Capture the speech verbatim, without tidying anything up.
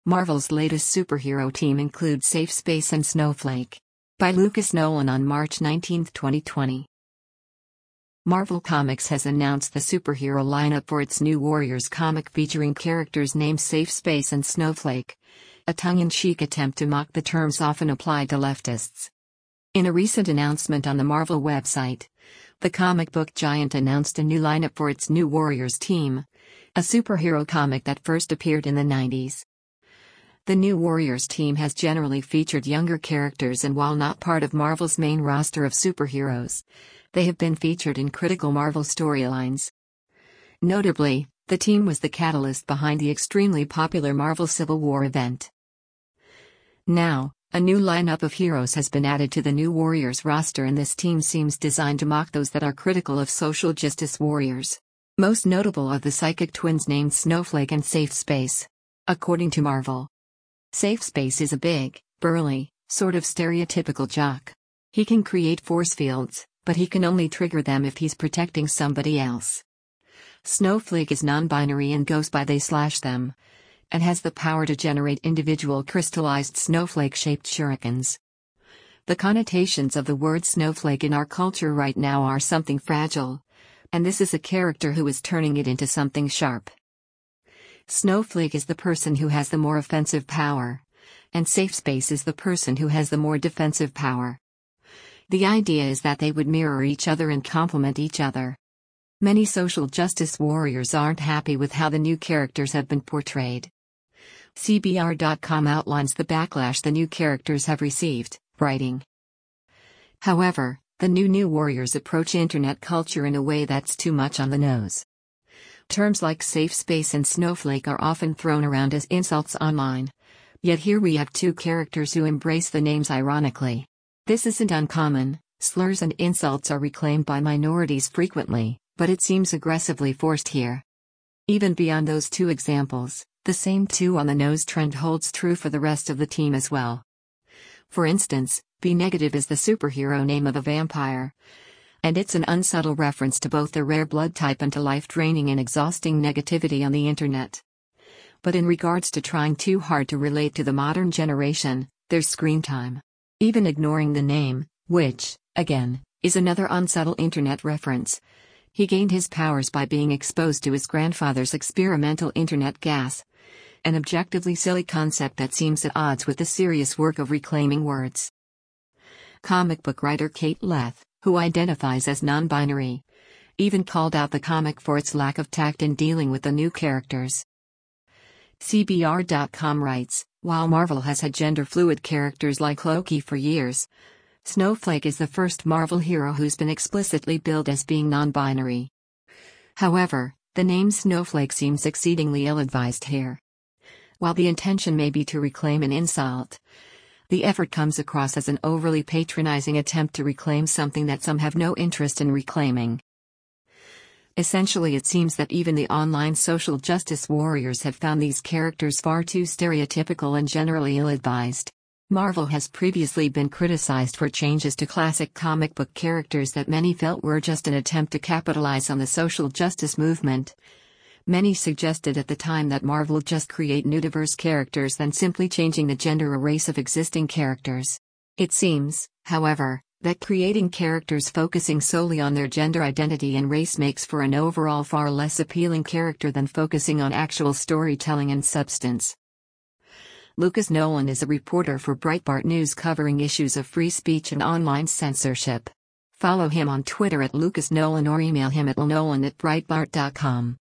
Marvel's latest superhero team includes Safe Space and Snowflake. By Lucas Nolan on March nineteenth, twenty twenty. Marvel Comics has announced the superhero lineup for its New Warriors comic featuring characters named Safe Space and Snowflake, a tongue-in-cheek attempt to mock the terms often applied to leftists. In a recent announcement on the Marvel website, the comic book giant announced a new lineup for its New Warriors team, a superhero comic that first appeared in the nineties. The New Warriors team has generally featured younger characters, and while not part of Marvel's main roster of superheroes, they have been featured in critical Marvel storylines. Notably, the team was the catalyst behind the extremely popular Marvel Civil War event. Now, a new lineup of heroes has been added to the New Warriors roster, and this team seems designed to mock those that are critical of social justice warriors. Most notable are the psychic twins named Snowflake and Safe Space. According to Marvel, Safe Space is a big, burly, sort of stereotypical jock. He can create force fields, but he can only trigger them if he's protecting somebody else. Snowflake is non-binary and goes by they slash them, and has the power to generate individual crystallized snowflake-shaped shurikens. The connotations of the word snowflake in our culture right now are something fragile, and this is a character who is turning it into something sharp. Snowflake is the person who has the more offensive power, and Safe Space is the person who has the more defensive power. The idea is that they would mirror each other and complement each other. Many social justice warriors aren't happy with how the new characters have been portrayed. C B R dot com outlines the backlash the new characters have received, writing, "However, the new New Warriors approach internet culture in a way that's too much on the nose. Terms like Safe Space and Snowflake are often thrown around as insults online. Yet here we have two characters who embrace the names ironically. This isn't uncommon. Slurs and insults are reclaimed by minorities frequently, but it seems aggressively forced here." Even beyond those two examples, the same too-on-the-nose trend holds true for the rest of the team as well. For instance, B Negative is the superhero name of a vampire, and it's an unsubtle reference to both the rare blood type and to life-draining and exhausting negativity on the internet. But in regards to trying too hard to relate to the modern generation, there's screen time. Even ignoring the name, which, again, is another unsubtle internet reference. He gained his powers by being exposed to his grandfather's experimental internet gas, an objectively silly concept that seems at odds with the serious work of reclaiming words. Comic book writer Kate Leth, who identifies as non-binary, even called out the comic for its lack of tact in dealing with the new characters. C B R dot com writes, "While Marvel has had gender-fluid characters like Loki for years, Snowflake is the first Marvel hero who's been explicitly billed as being non-binary. However, the name Snowflake seems exceedingly ill-advised here. While the intention may be to reclaim an insult, the effort comes across as an overly patronizing attempt to reclaim something that some have no interest in reclaiming. Essentially, it seems that even the online social justice warriors have found these characters far too stereotypical and generally ill-advised." Marvel has previously been criticized for changes to classic comic book characters that many felt were just an attempt to capitalize on the social justice movement. Many suggested at the time that Marvel just create new diverse characters than simply changing the gender or race of existing characters. It seems, however, that creating characters focusing solely on their gender identity and race makes for an overall far less appealing character than focusing on actual storytelling and substance. Lucas Nolan is a reporter for Breitbart News covering issues of free speech and online censorship. Follow him on Twitter at Lucas Nolan or email him at lnolan at breitbart dot com.